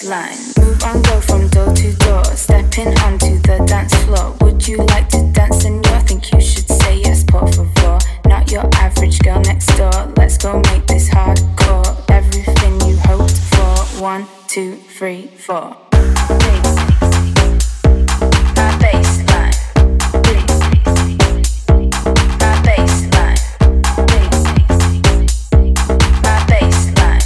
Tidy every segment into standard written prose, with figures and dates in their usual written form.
baseline. Move and go from door to door, stepping onto the dance floor. Would you like to dance, senor? Think you should say yes, por favor. Not your average girl next door. Let's go make this hardcore. Everything you hoped for. 1, 2, 3, 4. My baseline. My baseline. My baseline.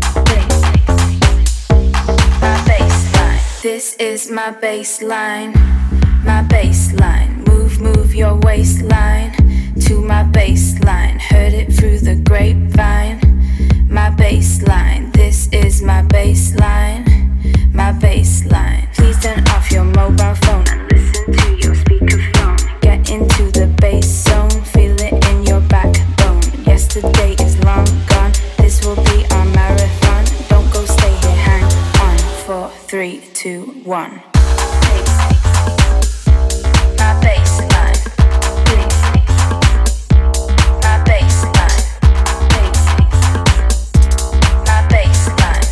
My baseline. This is my baseline. My baseline. Move your waistline to my baseline. Heard it through the grapevine. My baseline. This is my baseline. My baseline. Please turn off your mobile phone and listen to your speakerphone. Get into the bass zone. Feel it in your backbone. Yesterday is long gone. This will be our marathon. Don't go, stay here, hang on. 4, 3, 2, 1. My baseline. My baseline. My baseline.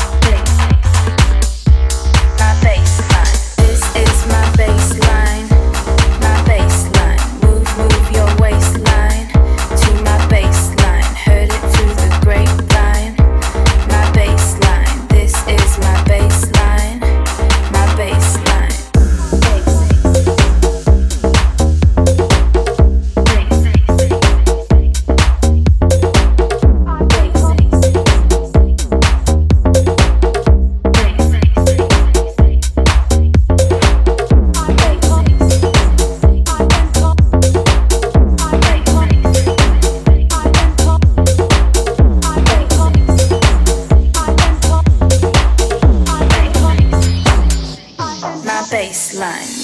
My baseline. This is my baseline. My baseline. Move your waistline to my baseline. Heard it through the grapevine. My baseline. This is my baseline. My baseline. My baseline.